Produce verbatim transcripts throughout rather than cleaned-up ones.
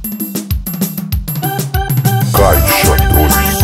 Caixa dois.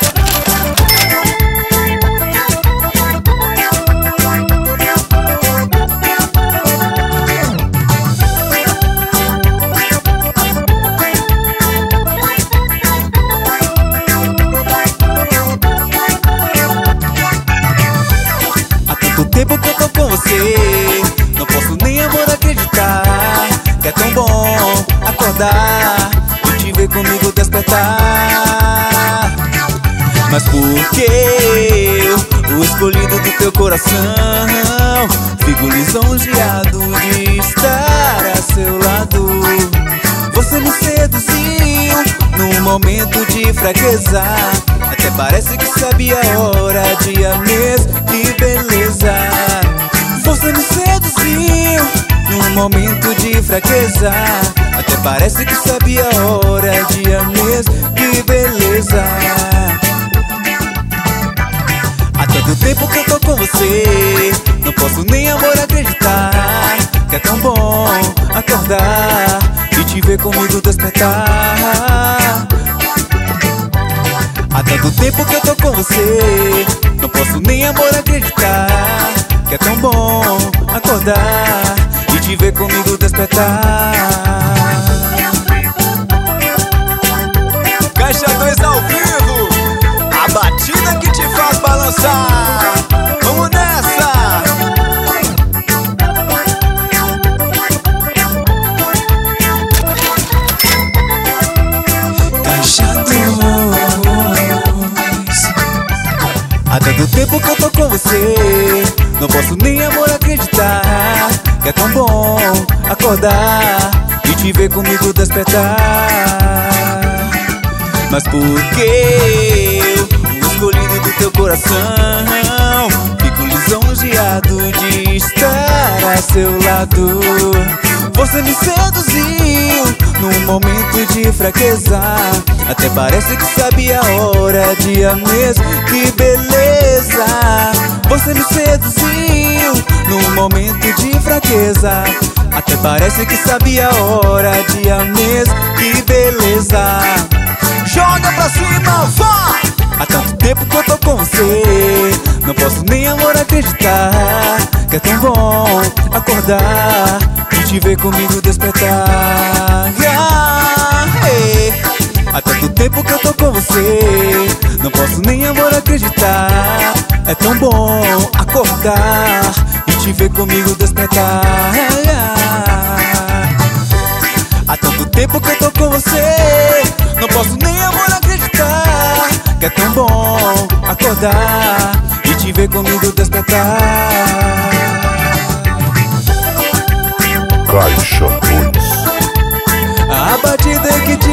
Há tanto tempo que eu tô com você, não posso nem, amor, acreditar que é tão bom acordar e te ver comigo despertar. Mas por que eu, o escolhido do teu coração, fico lisonjeado de estar a seu lado? Você me seduziu num momento de fraqueza, até parece que sabia a hora, dia, mês, que beleza. Você me seduziu num momento de fraqueza, até parece que sabia a hora, dia, mês, que beleza. Há tanto tempo que eu tô com você, não posso nem, amor, acreditar que é tão bom acordar e te ver comigo despertar. Há tanto tempo que eu tô com você, não posso nem, amor, acreditar que é tão bom acordar e te ver comigo despertar. Caixa dois ao vivo, a batida que te faz balançar. Vamos nessa! Caixa dois. Há tanto tempo que eu tô com você, não posso nem, amor, acreditar que é tão bom acordar e te ver comigo despertar. Mas por que eu, o escolhido do teu coração, fico lisonjeado de estar a seu lado? Você me seduziu num momento de fraqueza, até parece que sabia a hora, dia, mês, que beleza. Você me seduziu num momento de fraqueza, até parece que sabia a hora, dia, mês, que beleza. Joga pra cima, vá! Há tanto tempo que eu tô com você, não posso nem, amor, acreditar que é tão bom acordar e te ver comigo despertar. Ah, hey. Há tanto tempo que eu tô com você, não posso nem, amor, acreditar é tão bom acordar e te ver comigo despertar. Há tanto tempo que eu tô com você, não posso nem, amor, acreditar que é tão bom acordar e te ver comigo despertar. Caixa dois. A batida que te